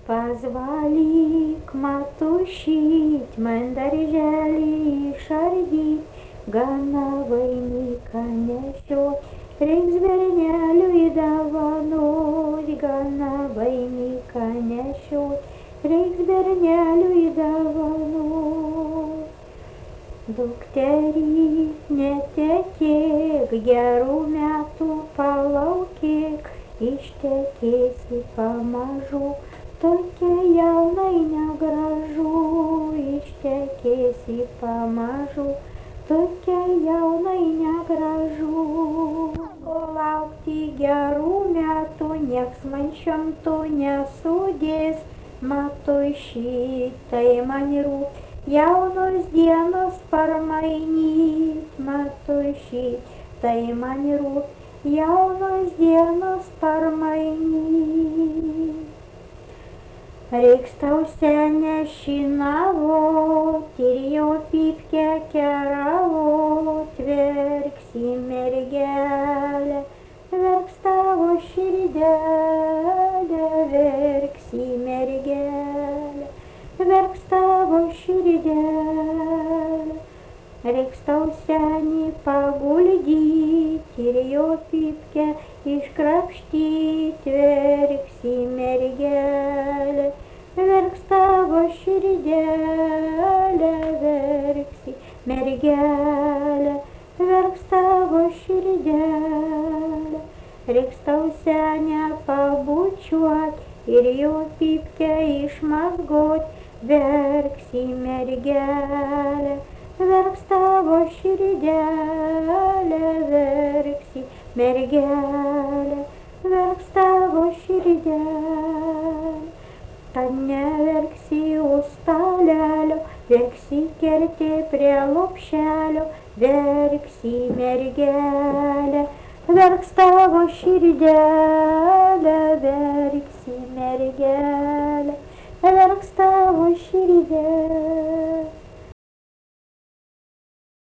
Позвали-ка, матушить, мэн darželį išardyti, gana vainiką nešiot, reiks berneliui dovanot, gana vainiką nešiot, reiks berneliui dovanot. Dukterį netekėk, gerų metų palaukėk, ištekėsi pamažu, tokia jaunai negražu, ištekėsi pamažu, tokia jaunai negražu. Laukti gerų metų nieks man šimtų nesudės, matui šitai man rūp, jaunos dienos parmainyt, matui šitai man rūp, jaunos dienos parmainyt. Reiks tau senę šinavot ir jo pypkę keravot, verksi mergelė, verks tavo širdelė, verksi mergelė, verks tavo širdelė. Reiks tau senį paguldyt ir jo pypkę iškrapštyt, verksi mergelė, verks tavo širdelė, verksi mergelė, verks tavo širdelė. Reiks tau senę pabučiuot ir jo pypkę išmazgot, verksi mergelė, verks tavo širdelė, verksi mergelė, verks tavo širdelė. Tad neverksi už stalelio, verksi kertė prie lopšelio, verksi mergelė, verks tavo širdelė, verksi mergelė, verks tavo širdelė.